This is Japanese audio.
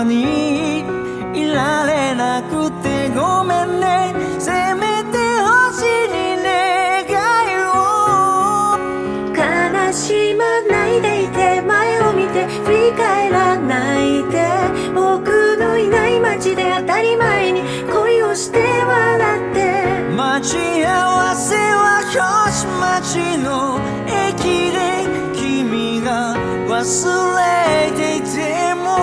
にいられなくてごめんね。せめて星に願いを。 悲しまないでいて、前を見て振り返らないで。僕のいない街で当たり前に恋をして笑って。 待ち合わせは星町の駅で、君が忘れていても